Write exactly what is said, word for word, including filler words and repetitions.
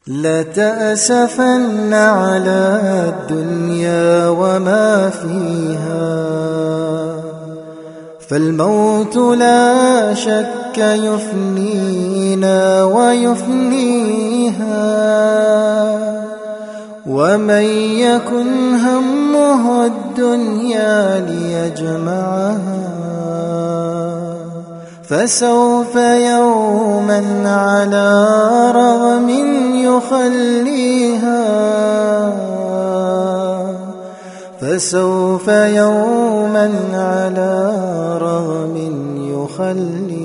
لتأسفن على الدنيا وما فيها، فالموت لا شك يفنينا ويفنيها. ومن يكن همه الدنيا ليجمعها، فسوف يوما على رغم يخليها، فسوف يوما على رغم يخليها.